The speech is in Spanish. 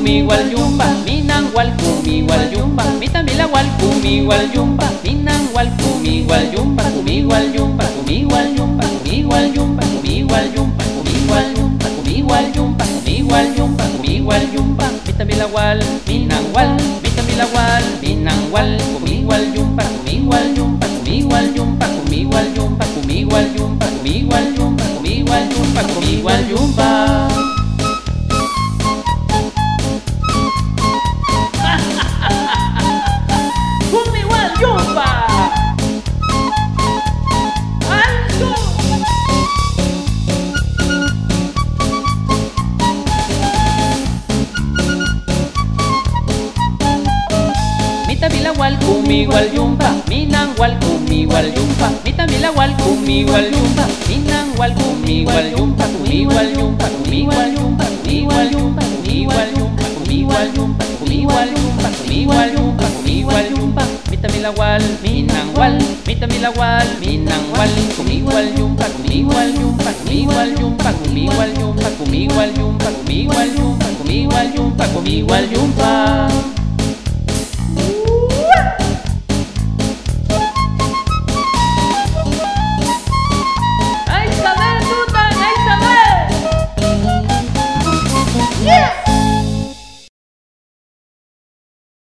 conmigo al yumba, minangual conmigo al yumba, mitamilagual conmigo al yumba, minangual conmigo al yumba, conmigo al yumba, conmigo al yumba, conmigo al yumba, conmigo al yumba, conmigo al yumba, conmigo al yumba, conmigo al yumba, conmigo al yumba, mitamilagual, minangual, mitamilagual, minangual, conmigo al yumba, conmigo al yumba, conmigo al yumba, conmigo al yumba, conmigo al yumba, conmigo al yumba, conmigo al yumba, conmigo al yumba. Conmigo al yumba. Mitamilagual conmigo al yumba, minangual conmigo al yumba, mitamilagual conmigo al yumba, minangual conmigo al yumba, conmigo al yumba, conmigo al yumba, conmigo al yumba, conmigo al yumba, conmigo al yumba, conmigo al yumba, conmigo al yumba, conmigo al yumba, mitamilagual, minangual, mitamilagual, minangual, conmigo al yumba, conmigo al yumba, conmigo al yumba, conmigo al yumba, conmigo al yumba, conmigo al yumba, conmigo al yumba, conmigo al yumba.